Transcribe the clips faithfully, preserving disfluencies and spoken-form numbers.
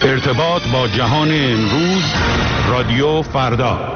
ارتباط با جهان امروز، رادیو فردا.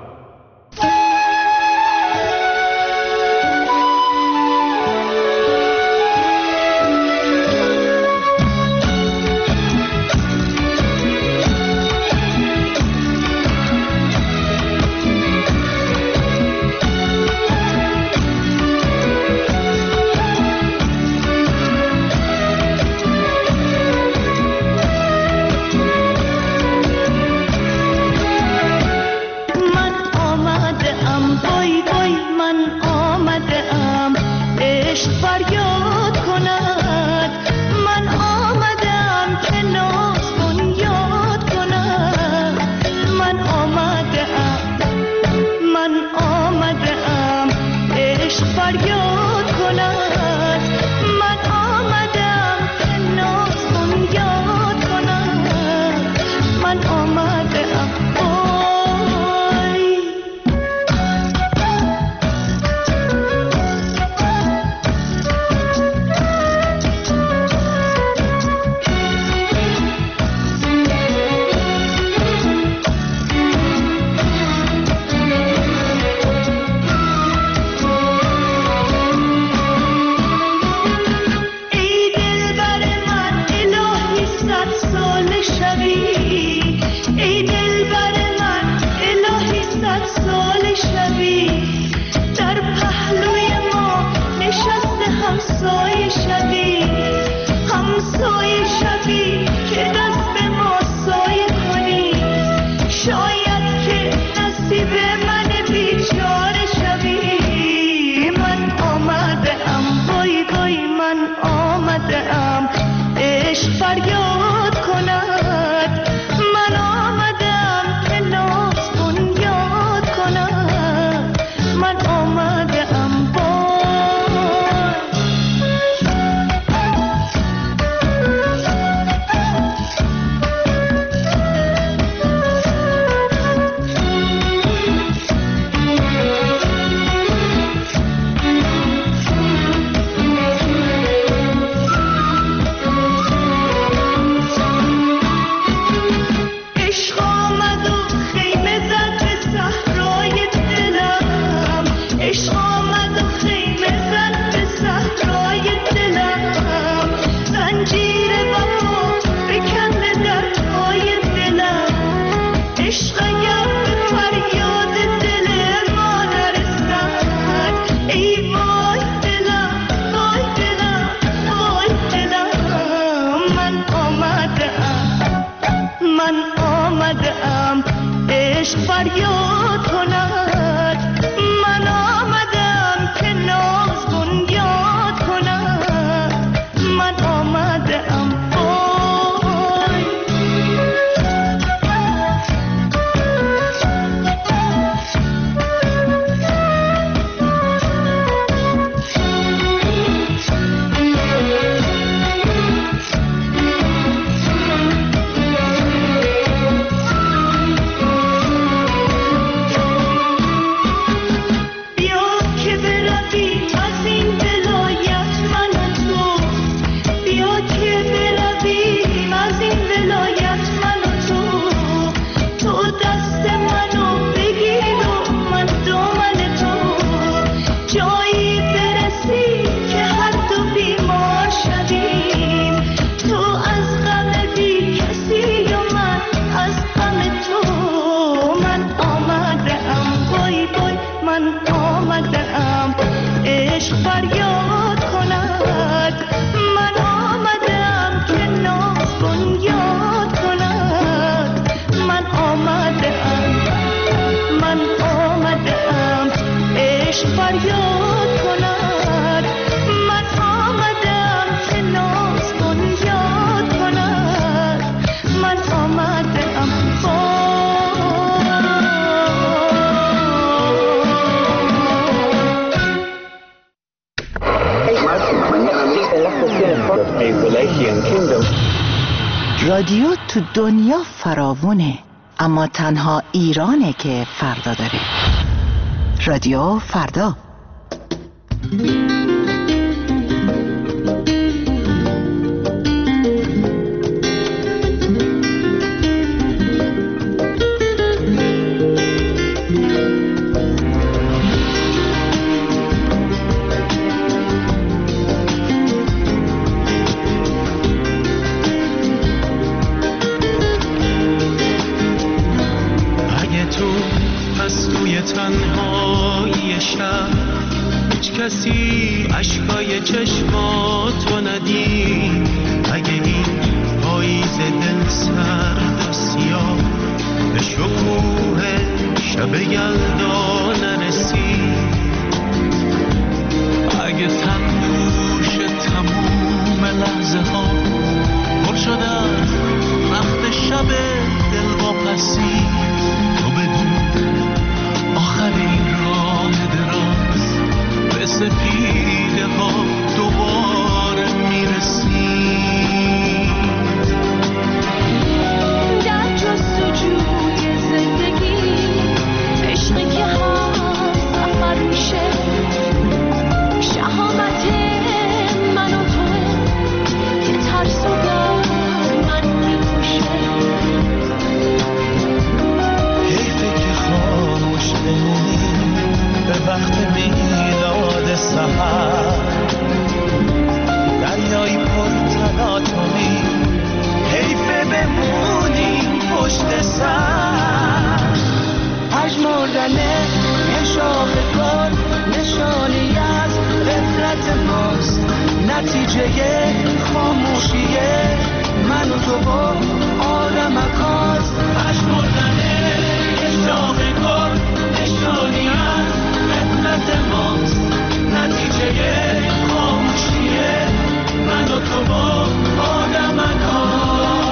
رادیو تو دنیا فراوونه، اما تنها ایرانه که فردا داره. رادیو فردا. توی تنهایی شب هیچ کسی اشکای چشماتو ندید. اگه این پاییز دل سرد و سیاه به شکوه شب یلدا نرسید، اگه تنگوش تموم لحظه ها پر شده وقت شب دل واپسی، تو بدون آخرین راه دراز به سپیده ها دوباره میرسی. در جستجوی زندگی عشقی که هم سفر میشه، شهامت من و توه که ترس و دار من میکشه. حیفه که خاموش بمونی به وقت میلاد سحر، دریایی پر تلاطمی، حیفه بمونی پشت سر. پژمردنه یه شاخ گل نشانی از غفلت ماست، نتیجه خاموشیه من و تو با آدمکاست. پژمردنه یه شاخ گل نشانی از غفلت ماست، نتیجه خاموشیه من و تو با آدمکاست.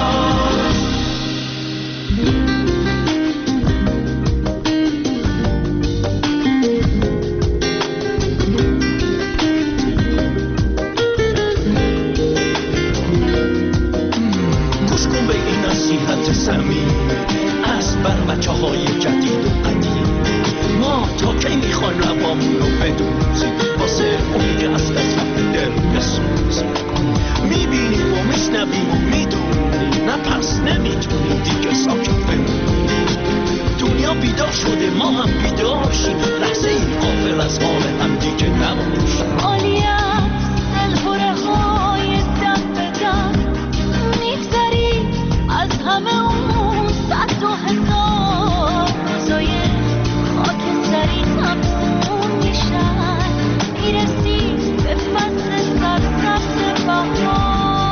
نصیحت صمیم از بر بچه های جدید و قدیم، ما تا کی میخوان لبامون رو بدوزیم واسه اون که از قسمت دل بسوزیم. میبینیم و میشنویم و میدونیم، نه پس نمیتونیم دیگه ساکت بمونیم. دنیا بیدار شده ما هم بیدار شیم، لحظه این غافل از حال هم دیگه نباشیم. عالی است دلهره های دم به دم، میگذری از همه اون صد و هزار روزای خاکستری تموم میشن، میرسی به فصل سرسبز بهار.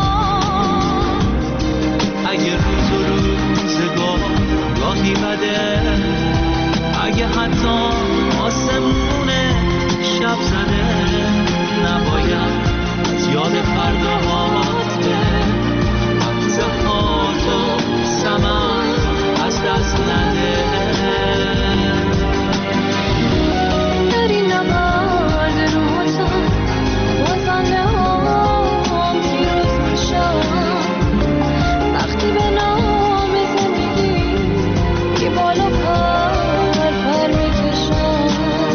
اگه روز و روزگار گاهی بده، اگه حتی آسمون شب زده، نباید از یاد فرداهات به زهات و سمن از دست نده. در این نبرد روزم بازنده هم پیروز میشم، وقتی به نام زندگی که بالا پر پر میکشم.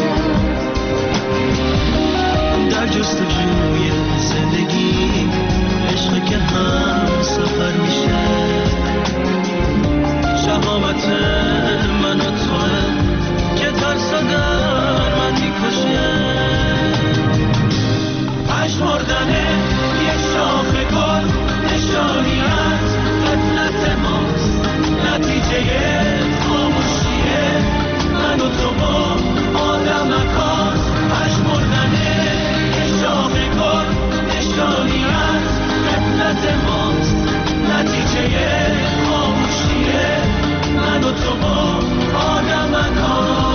در جستجوی زندگی عشقی که هم سفر میشه، شهامت من و توه که ترس و در من میکشه. پژمردنه یه شاخ گل نشانی از غفلت ماست، نتیجه خاموشیه من و تو با آدمکاست. پژمردنه یه شاخ گل نشانی از غفلت ماست، نتیجه خاموشیه من و تو با آدمکاست.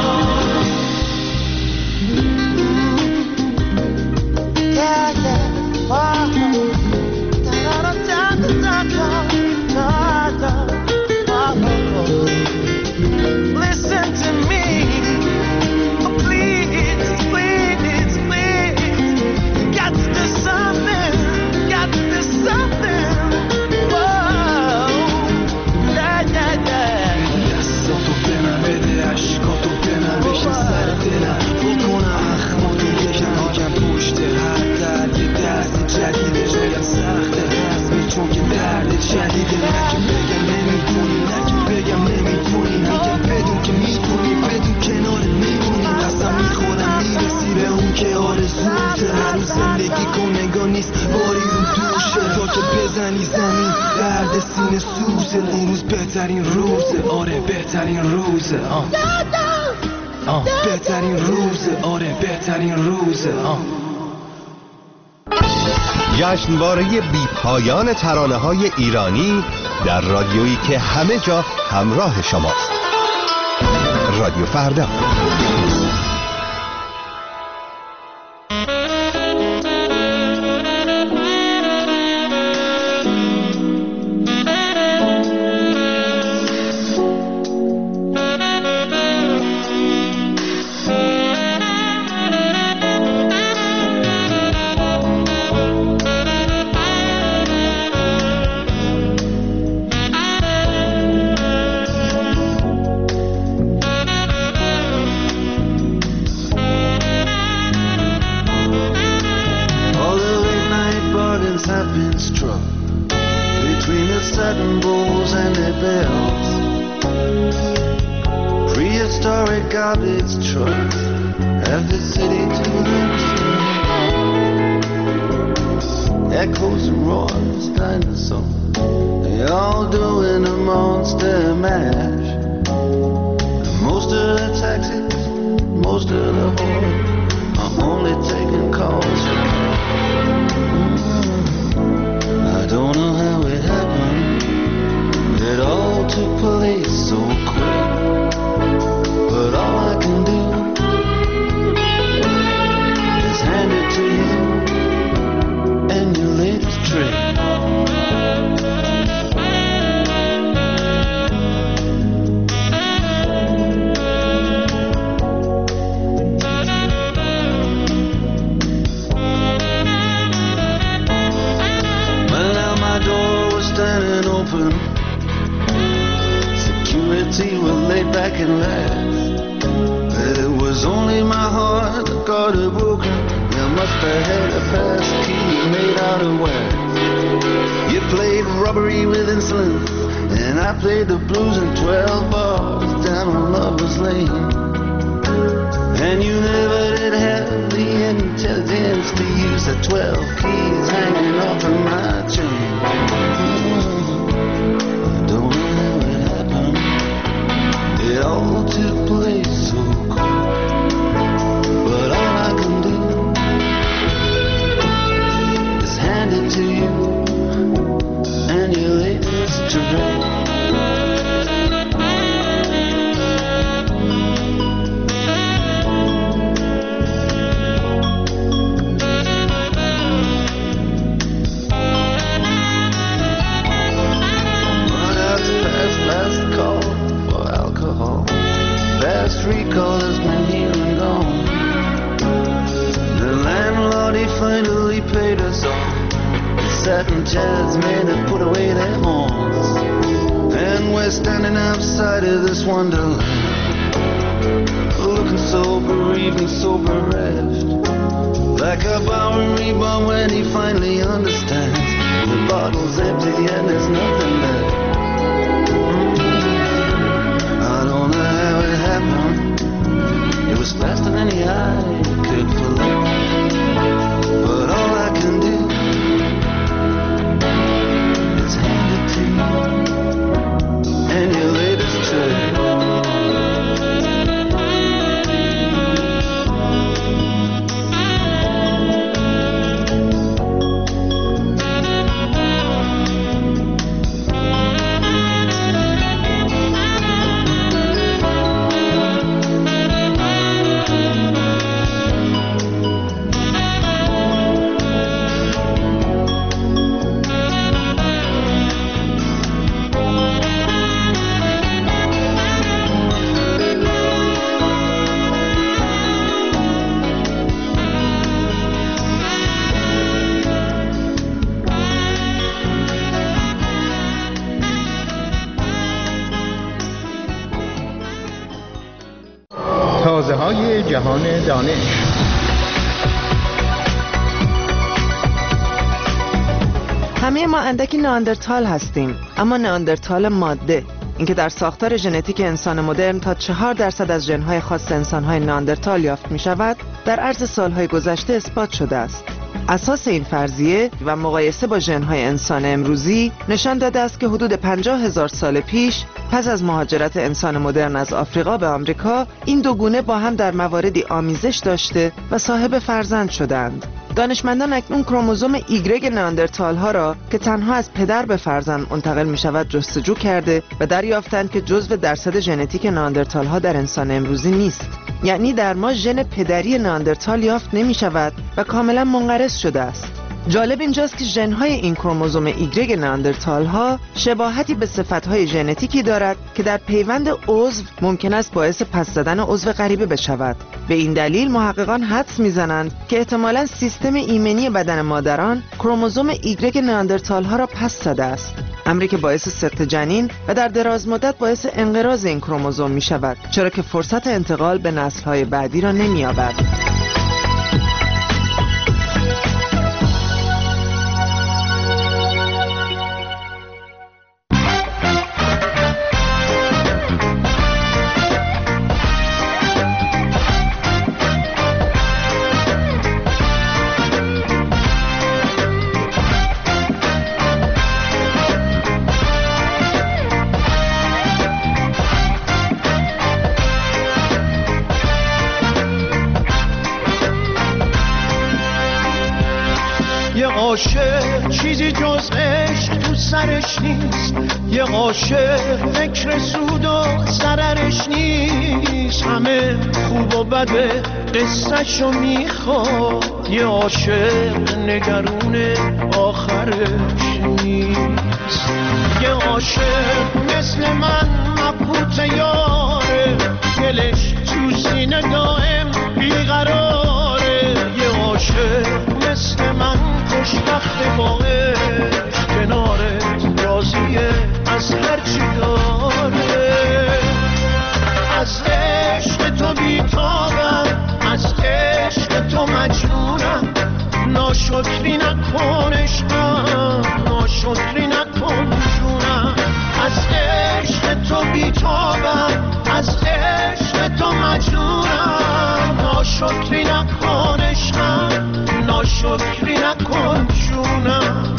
Listen to me, oh please, please, please. Got to do something, got to do something. Whoa, yeah, yeah, yeah. دستاتو به من بده، عشقاتو به من بشه سر دلم، بکنه اخماتو یکم یکم پشت هر درد یه درد جدیده، جایم سخته هست چون که درد جدیده. نگه بگم نمیدونی، نگه بگم نمیدونی، میگم بدون که میدونی، بدون کنار میمونی. قسم میخورم میرسی به اون که آرزوته، هنوز زندگی کنگاه نیست باری رو دوشه، تا که بزنی زمین درد سینه سوزه. اون روز بهترین روزه، آره بهترین روزه. آه آه. بهترین روز، آره بهترین روز. آه. جشنواره بی پایان ترانه های ایرانی در رادیویی که همه جا همراه شماست. رادیو فردا. تازه‌های جهان دانش. همه ما اندکی نئاندرتال هستیم، اما نئاندرتال ماده، اینکه در ساختار ژنتیک انسان مدرن تا چهار درصد از ژن‌های خاص انسان‌های نئاندرتال یافت می‌شود، در عرض سال‌های گذشته اثبات شده است. اساس این فرضیه و مقایسه با ژن‌های انسان امروزی نشان داده است که حدود پنجاه هزار سال پیش پس از مهاجرت انسان مدرن از آفریقا به آمریکا، این دو گونه با هم در مواردی آمیزش داشته و صاحب فرزند شدند. دانشمندان اکنون کروموزوم ایگرگ نئاندرتال ها را که تنها از پدر به فرزند منتقل می شود جستجو کرده و دریافتند که جزو درصد ژنتیک نئاندرتال ها در انسان امروزی نیست. یعنی در ما ژن پدری نئاندرتال یافت نمی شود و کاملا منقرض شده است. جالب اینجاست که ژن‌های این کروموزوم ایگرگ نئاندرتال ها شباهتی به صفت‌های ژنتیکی دارد که در پیوند عضو ممکن است باعث پس زدن عضو غریبه بشود. به این دلیل محققان حدس می‌زنند که احتمالاً سیستم ایمنی بدن مادران کروموزوم ایگرگ نئاندرتال ها را پس زده است، امری که باعث سقط جنین و در دراز مدت باعث انقراض این کروموزوم می‌شود، چرا که فرصت انتقال به نسل‌های بعدی را نمی‌یابد. عاشق چیزی جز عشق تو سرش نیست، یه عاشق فکر سود و ضررش نیست، همه خوب و بده قصه‌شو میخواد، یه عاشق نگرون آخرش نیست، یه عاشق مثل من مبهوت یاره، دلش تو سینه دائم بیقراره، یه عاشق مثل من خوشبخت با عشق، کنارت راضیه از هرچی داره، از عشق تو بیتابم، از عشق تو مجنونم، ناشکری نکن عشقم، ناشکری نکن جونم، از عشق تو بیتابم، از عشق تو مجنونم، ناشکری نکن عشقم، ناشکری نکن جونم.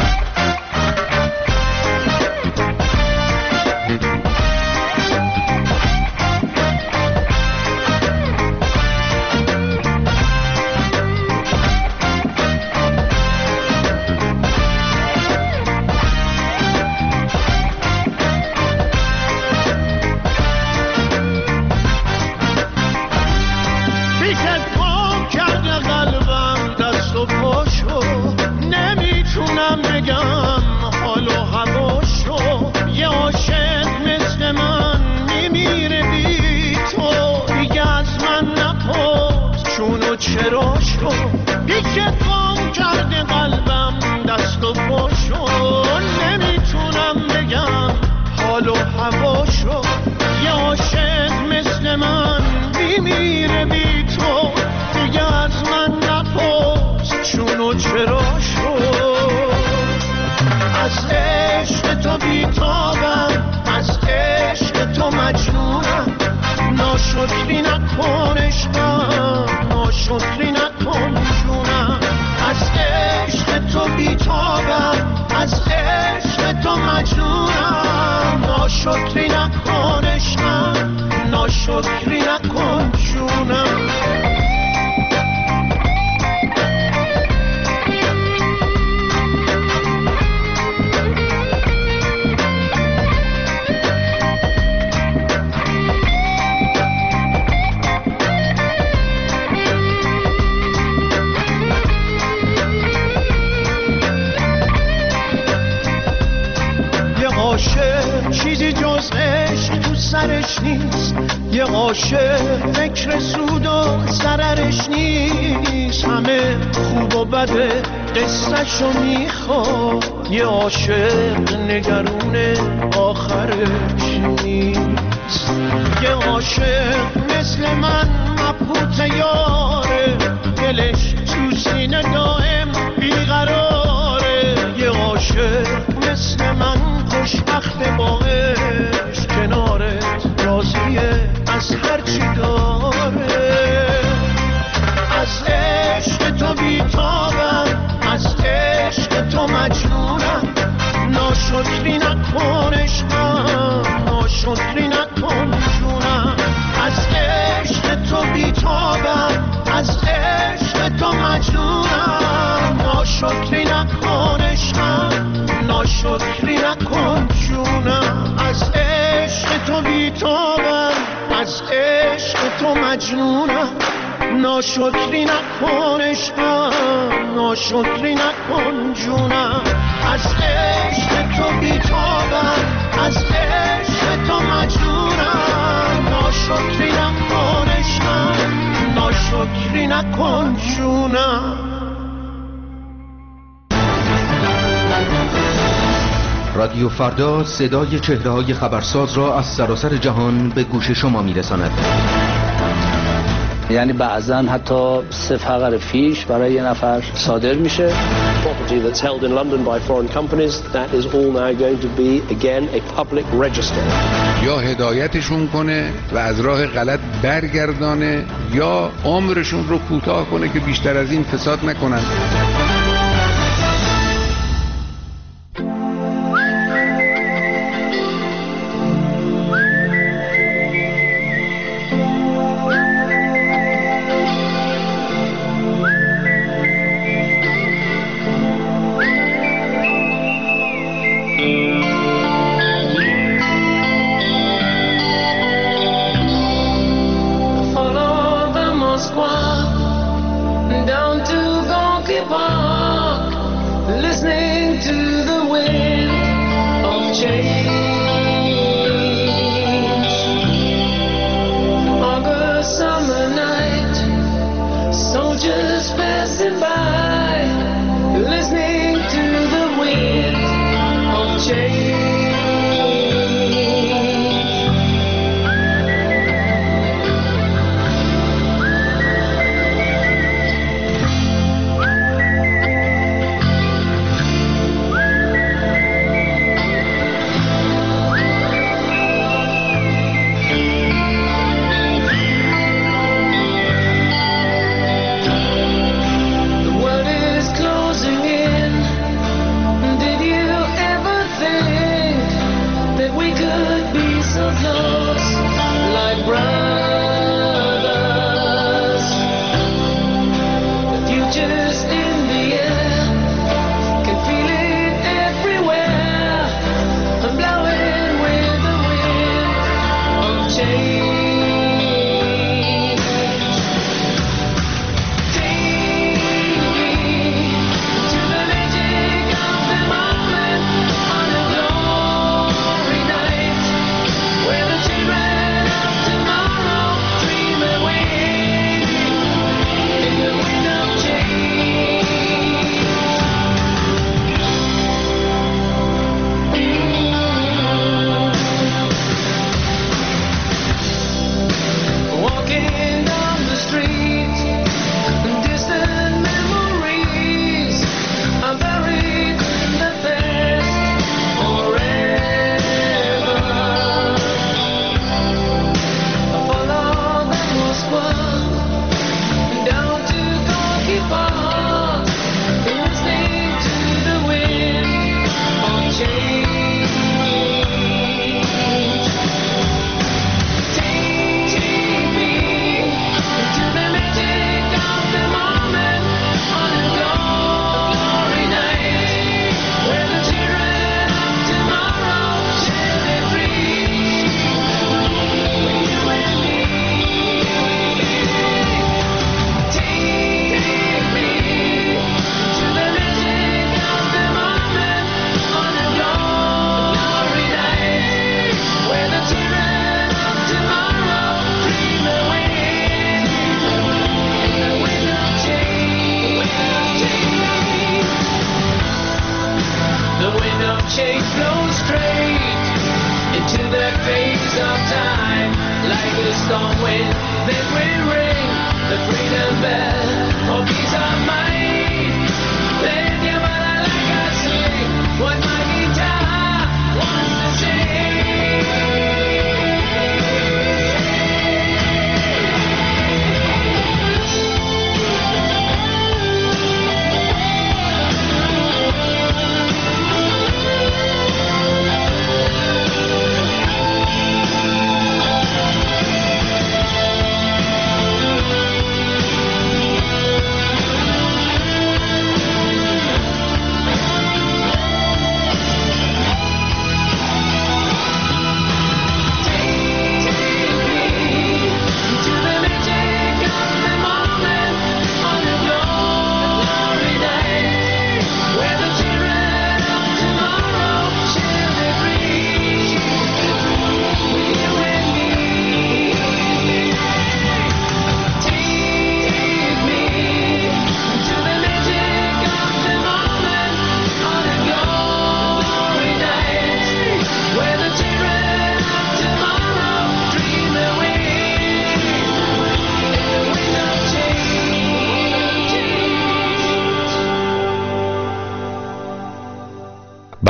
چرا شو بیشت گم کرده قلبم دست و پاشو، نمیتونم بگم حال و هواشو، یه عاشق مثل من میمیره بی تو، دیگه از من نپرس چون و چرا شو، از عشق تو بیتابم، از عشق تو مجنونم، ناشکری نکن عشقم، ناشکری نکن جونم، از عشق تو بیتابم، از عشق تو مجنونم، ناشکری نکن عشقم، ناشکری نکن جونم. چیزی جز عشق تو سرش نیست، یه عاشق فکر سود و ضررش نیست، همه خوب و بده قصه‌شو میخواد، یه عاشق نگرون آخرش نیست، یه عاشق مثل من مبهوت یاره، دلش تو سینه دائم بیقراره، یه عاشق مثل من خوشبخت با عشق، کنارت راضیه از هرچی داره، از عشق تو بیتابم، مجنونم ناشکری نکن عشقم ناشکری نکن جونم از عشق تو بیتابم از عشق تو مجنونم ناشکری نکن عشقم ناشکری نکن جونم. رادیو فردا صدای چهره‌های خبرساز را از سراسر جهان به گوش شما می‌رساند. یعنی بعضاً حتی سه فقر فیش برای یه نفر صادر میشه. Property that's held in London by foreign companies, that is all now going to be again a public register. یا هدایتشون کنه و از راه غلط برگردانه یا عمرشون رو کوتاه کنه که بیشتر از این فساد نکنن. Tomorrow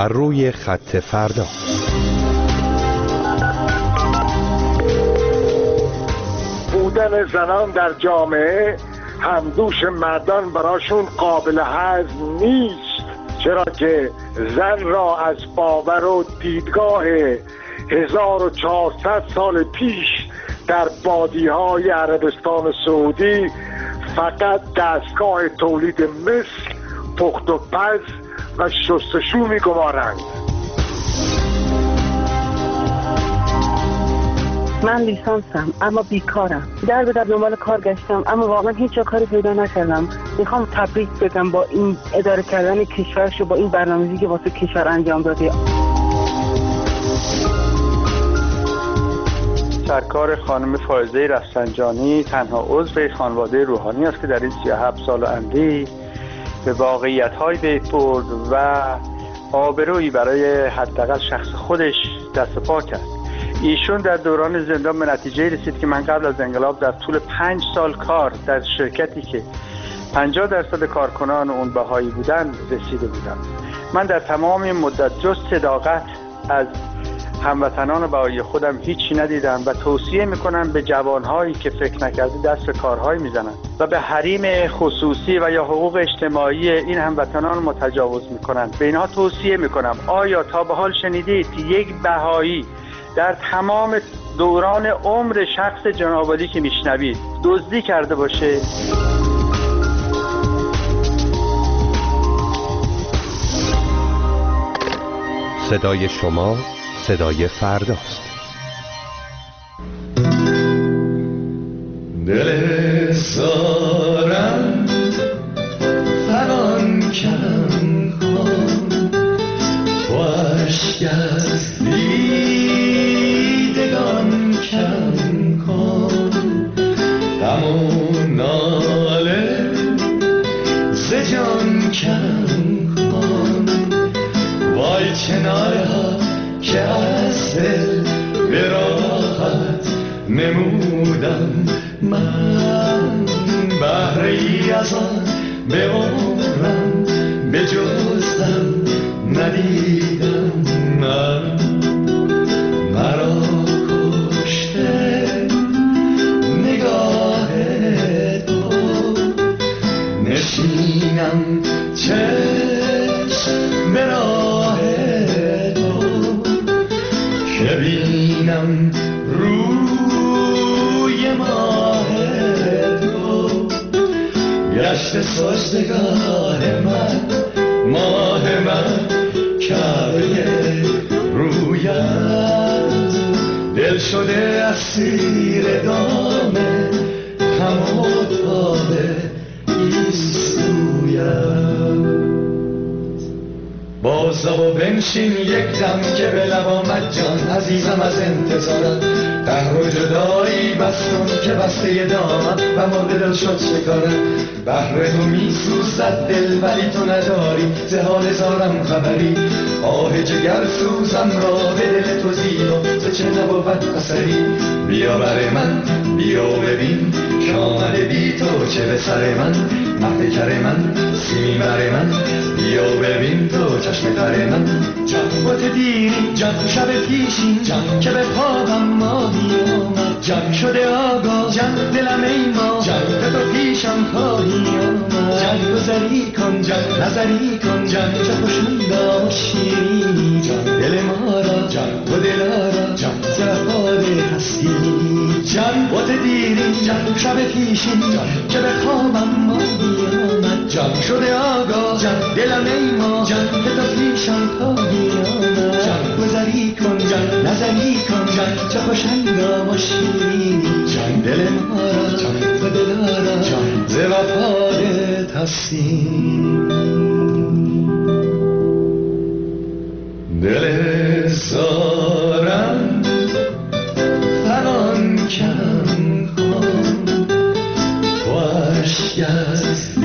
بر روی خط فردا. بودن زنان در جامعه همدوش مردان براشون قابل هضم نیست، چرا که زن را از باور و دیدگاه هزار و چهارصد سال پیش در بادی‌های عربستان سعودی فقط دستگاه تولید مثل، پخت و پز و شستشو می‌گمارند. من لیسانسم اما بیکارم. در به در دنبال کار گشتم اما واقعا هیچ جا کاری پیدا نکردم. میخوام تبریک بگم با این اداره کردن کشورش و با این برنامه‌ریزی که واسه کشور انجام داده. سرکار خانم فائزه رفسنجانی تنها عضو خانواده روحانی است که در این سی و هفت سال و اندی به واقعیت‌های پی برد و آبرویی برای حداقل شخص خودش دست پا کرد. ایشون در دوران زندان به نتیجه رسید که من قبل از انقلاب در طول پنج سال کار در شرکتی که پنجاه درصد کارکنان اون بهایی بودن رسیده بودم. من در تمام این مدت جز صداقت از هموطنان بهایی خودم هیچی ندیدم و توصیه میکنم به جوانهایی که فکر نکرده دست به کارهایی میزنن و به حریم خصوصی و یا حقوق اجتماعی این هموطنان متجاوز میکنن، به اینها توصیه میکنم آیا تا به حال شنیدید که یک بهایی در تمام دوران عمر شخص جناب عالی که میشنوید دزدی کرده باشه؟ صدای شما صدای فرداست. دل سارم فغان کم کن، تو عشق از دیدگان کم کن، غم و ناله ز جان کم کن، وای کناره ها که از دل به راحت نمودم من، بهره ای از آن به عمرم به جزم ندیدم من، مرا کشته نگاه تو، نشینم چشم به راه تو، که بینم روی ماه تو، گشت سجدگاه من، ماه من، کعبه رویت، دل شده اسیر دام غم و تاب ایستویت. باز و بنشین یک دم که به لب آمد جان، عزیزم از انتظارت قهر و جدایی بستم که بسته دامم و مرد دل شد شکارم، بهر تو می سوزد دل ولی تو نداری ز حال زارم خبری، آه جگر سوزم را به دل تو زیر و ز چه نبود اثری، بیا بر من بیا ببین که آمده بی تو چه به سر من، مهد کر من سیمین بر من، بیا ببین تو چشم تر من، جان بات دیرین جان شب پیشین جان که به خوابم ماهی آمد، جان شده آگاه جان دلم ای ما جان که تو پیشم خواهی آمد، جان گذری کن جان نظری کن جان چه خوشون داشتی جان دل ما را جان و دلارا جان زفاد هستی، جان بات دیرین جان شب پیشین جان که به خوابم ماهی آمد، جان شده آگاه جان دلم ای ما جان که تو پیشم خواهی آمد، جان گذری کن جان نظری کن جان چه خوشنگام و شیرینی، جان دل ما را جان و دلارا جان ز وفادت هستی، دل زارم فغان کم کن، تو عشق از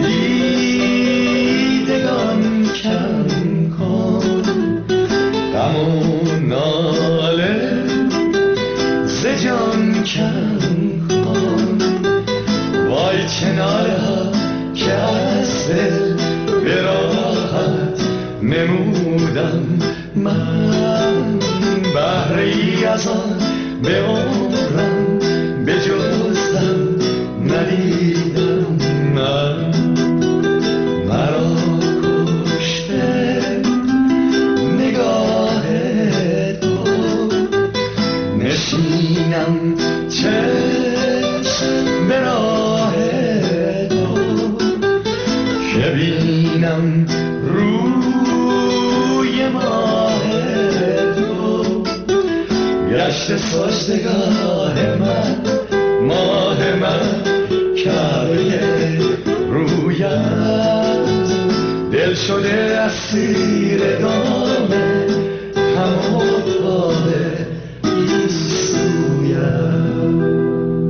دیدگان کم کن، غم و ناله ز جان کم کن، وای کناره ها که از دل به راحت نمودم نزار به عمرم به جزم ندیدم من مرا کشته نگاه تو نشینم چشم به راه تو که بینم روی ماه تو گشت سجدگاه من ماه من کعبه رویت دل شده اسیر دام هموطاق این سویت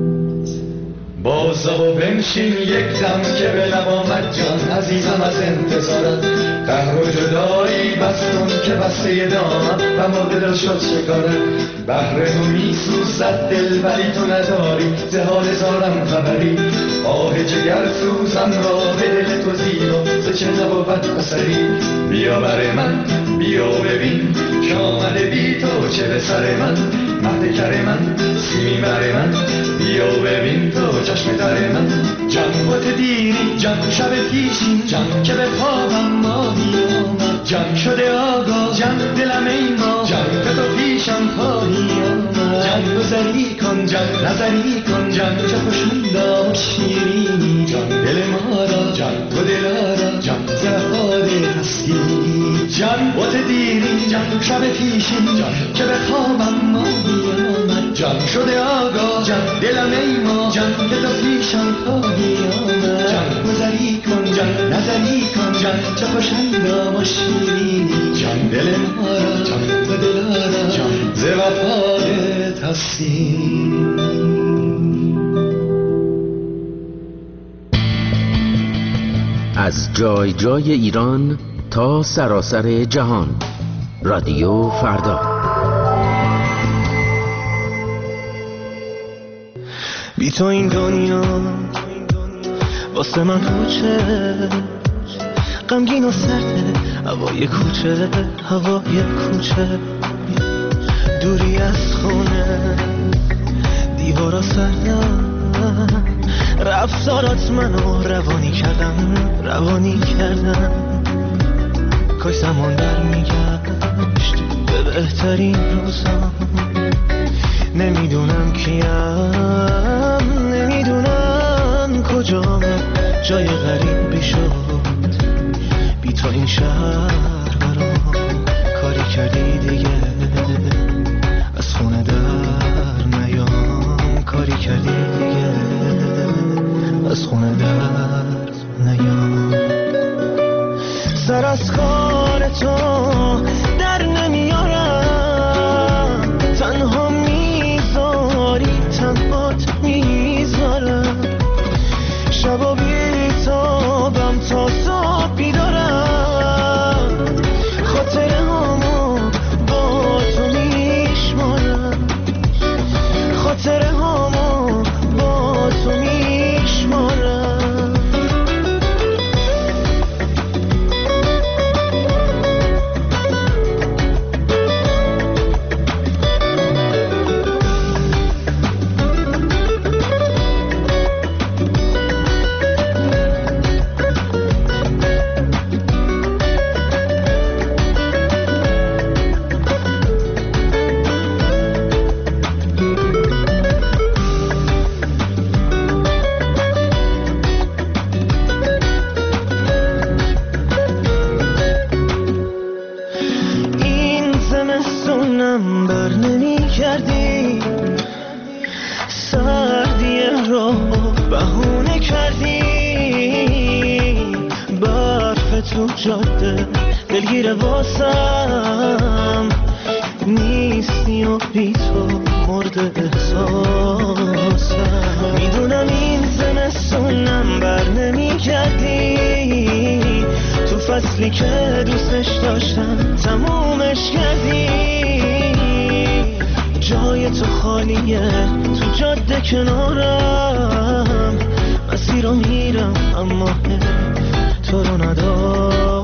بازا و بنشین یک دم که به لب آمد جان عزیزم از انتظارت قهر و جدایی بس کن که بسته دامم و مرد دل شد شکارت بهر تو می سوزد دل ولی تو نداری ز حال زارم خبری آه جگر سوزم را به دل تو زیرا ز چه نبود اثری بیا بر من بیا ببین که آمده بی تو چه به سر من مهد کر من سیمی بر من بیا ببین تو چشم تر من جنبات دیری جنب شب پیشین جنب که به خوابم ماهی آمد جنب شده آگاه جنب دلم ای ما جنب تو پیشم خواهی آمد جنب گذری کن جنب نظری کن جنب چه خوشون دار شیرینی جنب دل ما را جنب و دلارا جنب زهاد تسکینی جنبات دیری جنب شب پیشین جنب که به خوابم ماهی آمد جنب شده آگاه جنب دلم ای ما جنب که تو پیشم خواهی آمد جنب گذری کن جنب نظری کن جنب چه خوشندام و شیرینی جنب دل ما را جنب و دلارا جنب ز وفای تسکین. از جای جای ایران تا سراسر جهان رادیو فردا. بی تو این دنیا واسه من کوچه غمگین و سرده هوای کوچه هوای کوچه دوری از خونه دیوارا سردم رفتارات منو روانی کردم روانی کردم کاش زمان برمیگشت به بهترین روزام نمیدونم کیم نمیدونم کجام جای غریبی شد بی تو این شهر برام کاری کردی دیگه از خونه در نیام کاری کردی دیگه از خونه در نیام سر از کار تو در نمیارم تنها میذاری تنهات میذارم شبا بیتابم تا صبح بیدارم خاطره هامو با تو میشمارم خاطره هامو با تو میشمارم جاده دلگیر واسم نیستی و بی تو مرد احساسم میدونم این زمستونم بر نمی کردی تو فصلی که دوستش داشتم تمومش کردی جای تو خالیه تو جاده کنارم مسیر رو میرم اما تو رو ندارم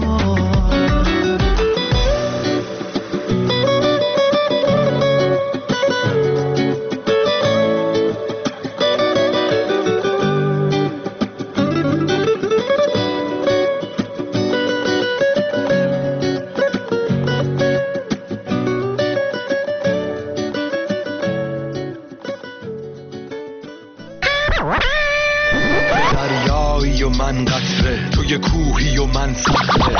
من قطره، توی کوهی و من صخره.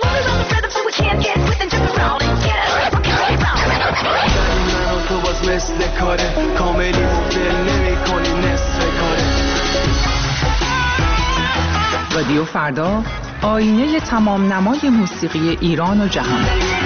من و تو باز مثل کاره، کاملی و دل نمی کنی نصف کاره. رادیو فردا، آینه تمام نمای موسیقی ایران و جهان.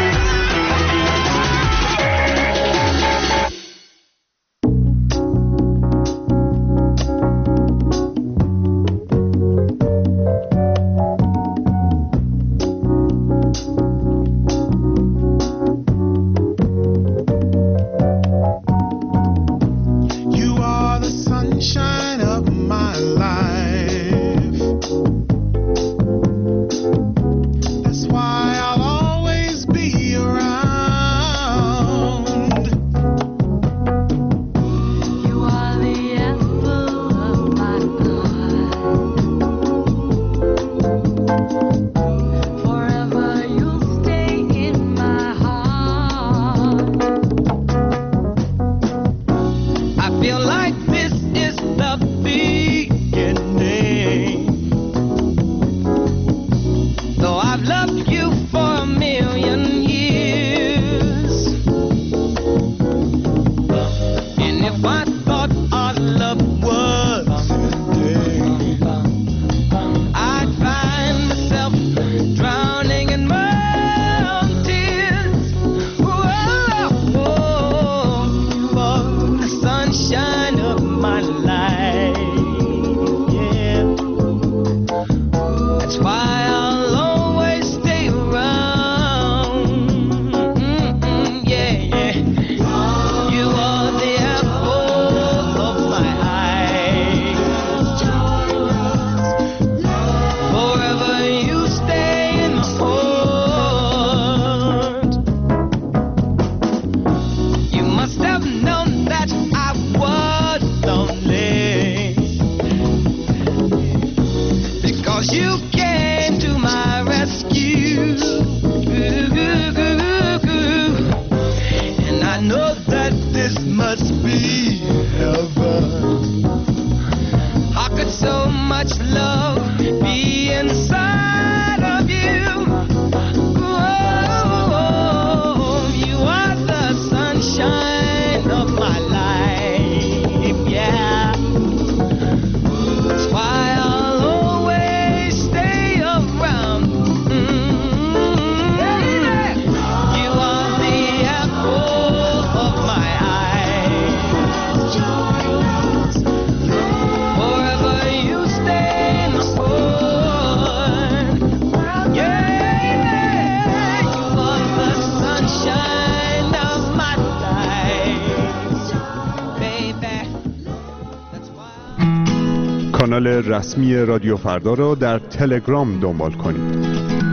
کانال رسمی رادیو فردا را در تلگرام دنبال کنید.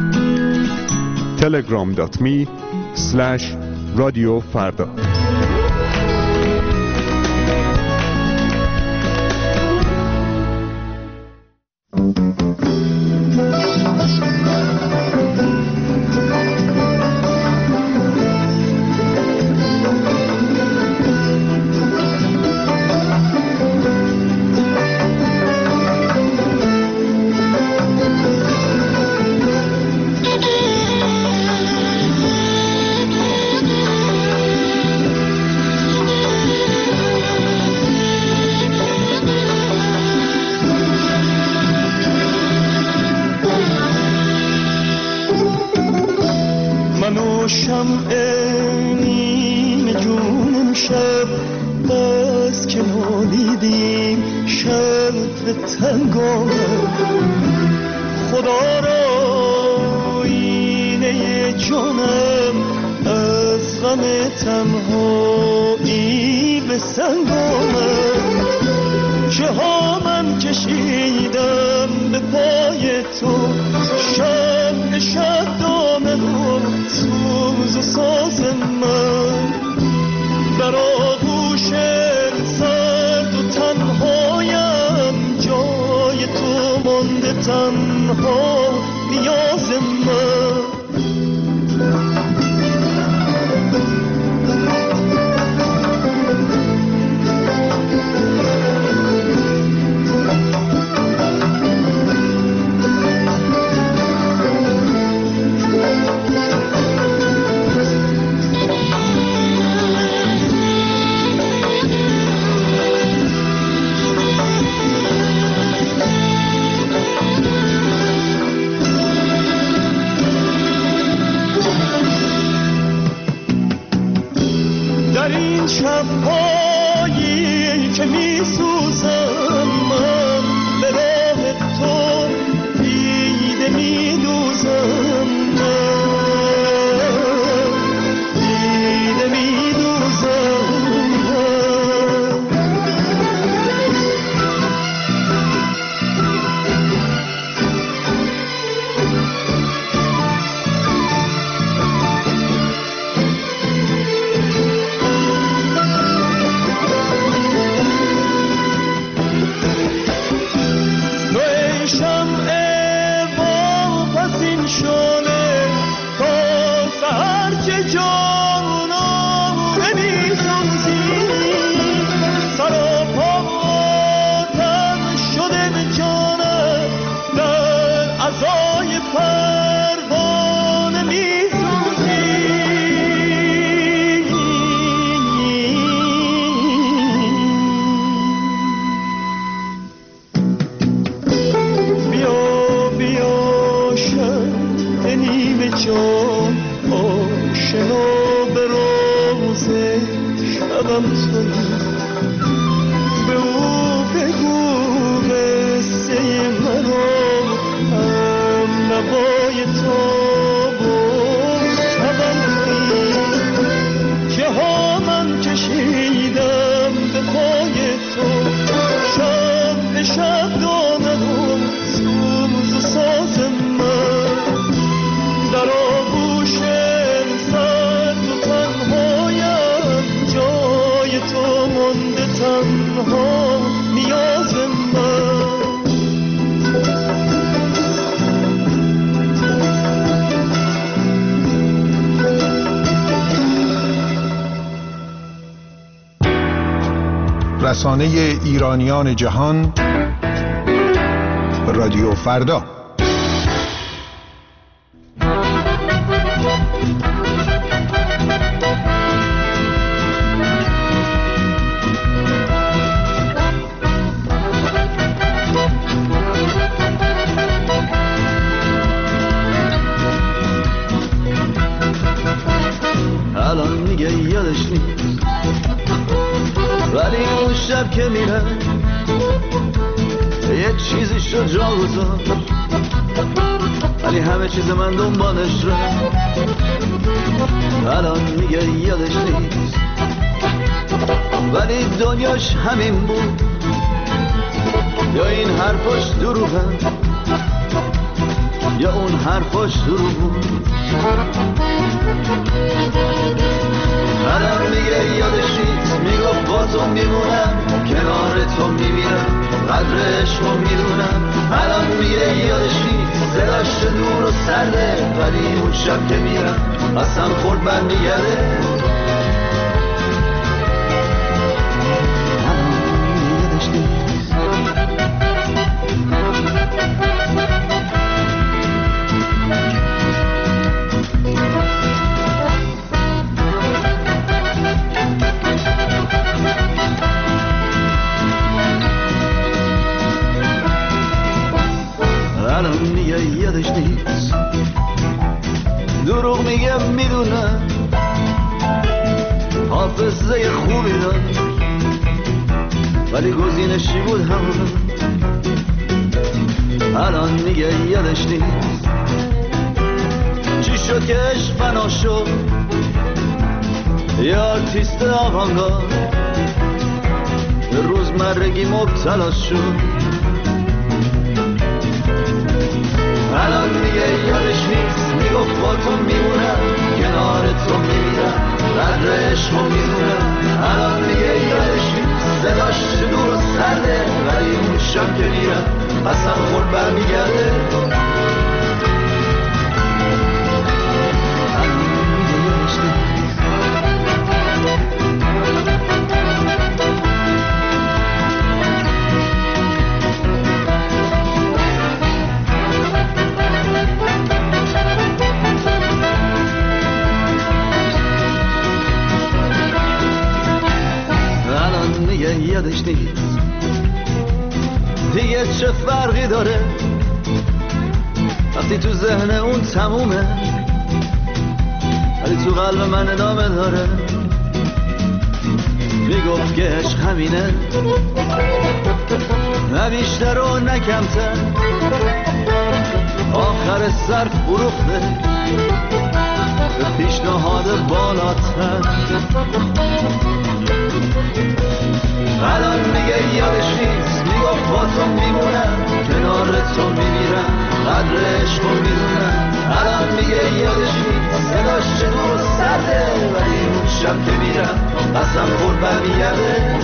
تلگرام دات می اسلش رادیو فردا. این شب‌هایی که می‌سوزم من به راه تو دیده می‌دوزم من دیده می‌دوزم رسانه ایرانیان جهان رادیو فردا. الان میگه یادش نیست ولی اون شب که میره یه چیزی شد جا گذار ولی همه چیز من دنبالش رو الان میگه یادش نیست ولی دنیاش همین بود یا این حرفاش دروغه یا اون حرفاش دروغ بود الان میگه یادش نیست میگفت با تو میمونم کنار تو میمیرم قدر عشقو میدونم الان میگه یادش نیست دلش دور و سرده ولی اون شب که میرم اصلا خورد برمیگرده الان میگه یادش نیست دروغ میگه میدونم حافظه خوبی داشت ولی گزینشی بود همون الان میگه یادش نیست چی شد که عشق فنا شد یه آرتیست آوانگارد به روزمرگی مبتلا شد الان میگه یادش نیست میگفت با تو میمونم کنار تو میمیرم قدر عشقو میدونم الان میگه یادش نیست صداش دور و سرده ولی اون شب که میرم اصلا خورد برمیگرده الان میگه یادش نیست یادش نیست دیگه چه فرقی داره وقتی تو ذهن اون تمومه ولی تو قلب من ادامه داره گفت که عشق همینه، نه بیشتر و نه کمتر، آخر سر فروخته به پیشنهاد بالاتر. الان میگه یادش نیست، میگفت با تو میمونم، کنار تو میمیرم، قدر عشقو میدونم. الان میگه یادش نیست، صداش چه دور و سرده، ولی اون شب که میرم قسم خور برمیگرده.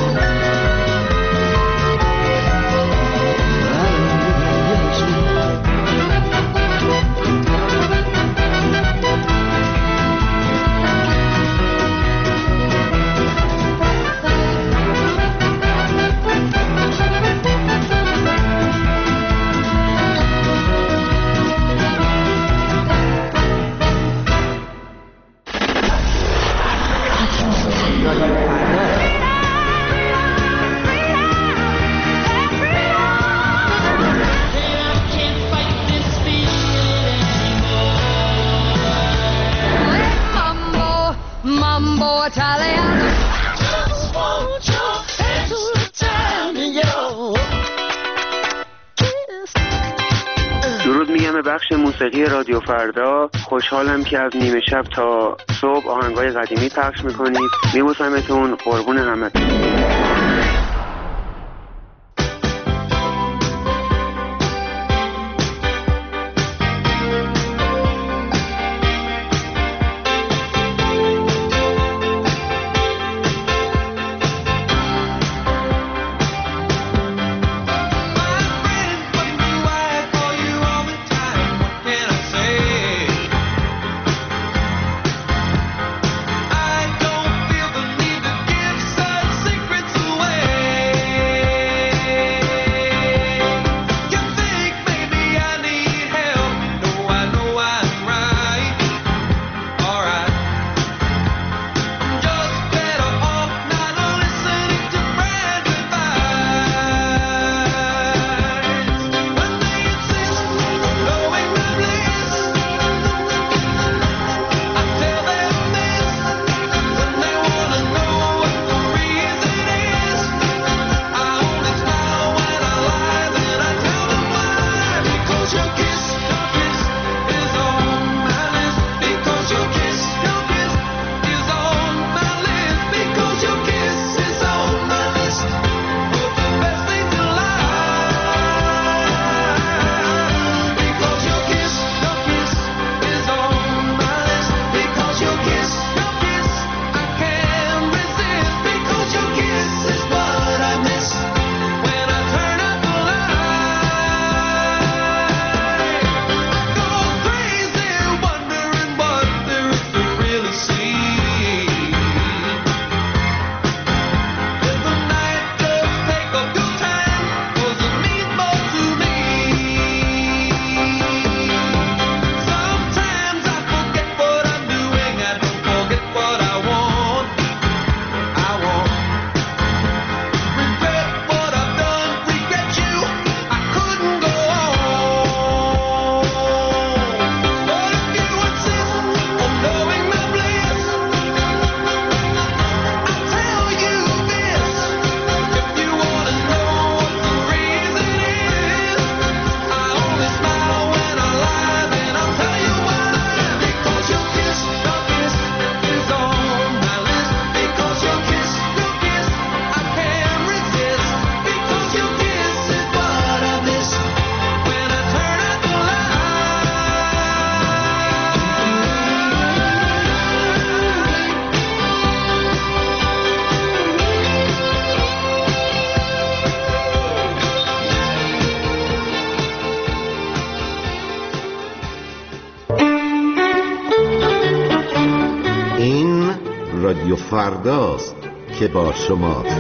درود میگم به بخش موسیقی رادیو فردا. خوشحالم که از نیمه شب تا صبح آهنگای قدیمی پخش میکنید. میبوسمتون، قربون همتون. رادیو فرداست که با شماست.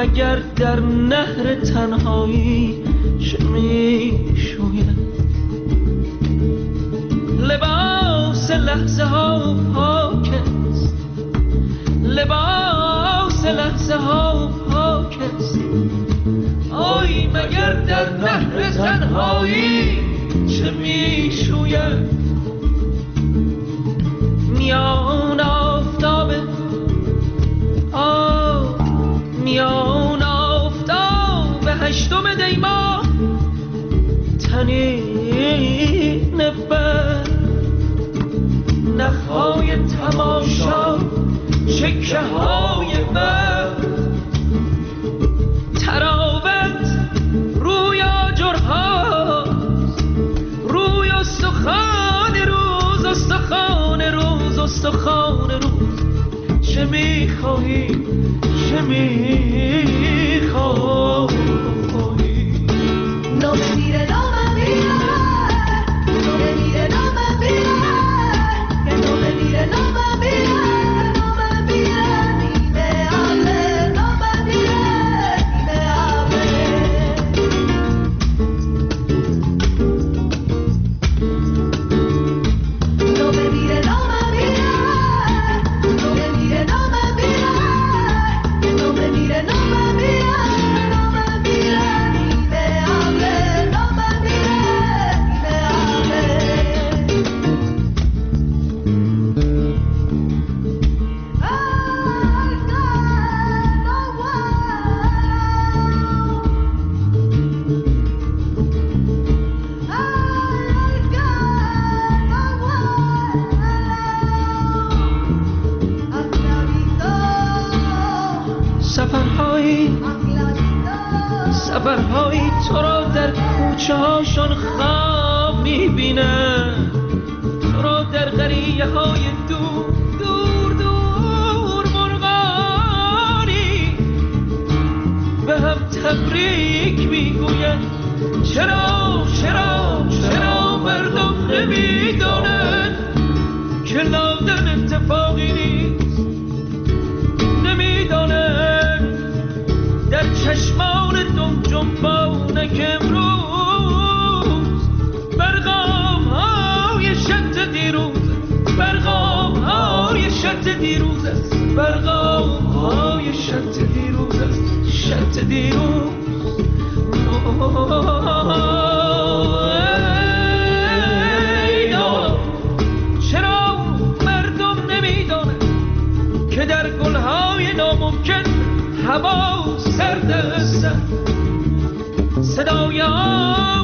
مگر در نهر تنهایی چه می شوید؟ لباس لحظه ها پاک است، لباس لحظه ها پاک است. آی مگر در نهر تنهایی چه می شوید؟ میان آفتاب آه میان آفتاب هشتم دی ماه تنین بر نخهای تماشا چکه های بر تراوت روی آجرها روی استخوان روز استخوان روز استخوان روز. چه میخواهی چه میخواهی؟ No me mire, no me mire, no me mire, no me mire, que no me mire, no me mire, no me mire, ni me hable, no me mire, ni me hable. No me mire, no me mire, no me mire, no me mire, que no me mire, no me mire, no me mire, ni me hable, no me mire, ni me hable. سفرهایی سفرهایی تو را در کوچه هاشون خواب میبینم، تو را در قریه های دور دور دور مرغانی به هم تبریک میگوید. چرا چرا چرا مردم نمیدانند که لادن اتفاقی نیست؟ نمیدانند در چشمان دم جنبانه که امروز برغام های شط دیروز برغام های شط دیروز است برغام های شط دیروز است شط دیروز. چرا مردم نمیدانند که در گلهای ناممکن هوا سرد است؟ صدای